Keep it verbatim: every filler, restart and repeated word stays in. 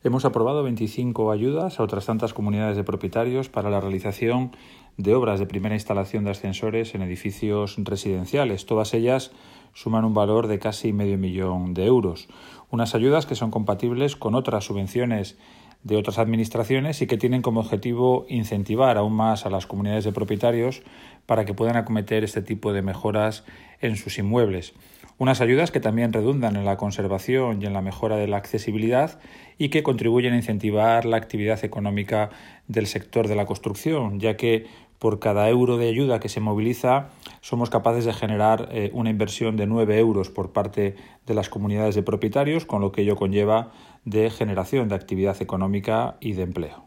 Hemos aprobado veinticinco ayudas a otras tantas comunidades de propietarios para la realización de obras de primera instalación de ascensores en edificios residenciales. Todas ellas suman un valor de casi medio millón de euros. Unas ayudas que son compatibles con otras subvenciones de otras administraciones y que tienen como objetivo incentivar aún más a las comunidades de propietarios para que puedan acometer este tipo de mejoras en sus inmuebles. Unas ayudas que también redundan en la conservación y en la mejora de la accesibilidad y que contribuyen a incentivar la actividad económica del sector de la construcción, ya que por cada euro de ayuda que se moviliza somos capaces de generar eh, una inversión de nueve euros por parte de las comunidades de propietarios, con lo que ello conlleva de generación de actividad económica y de empleo.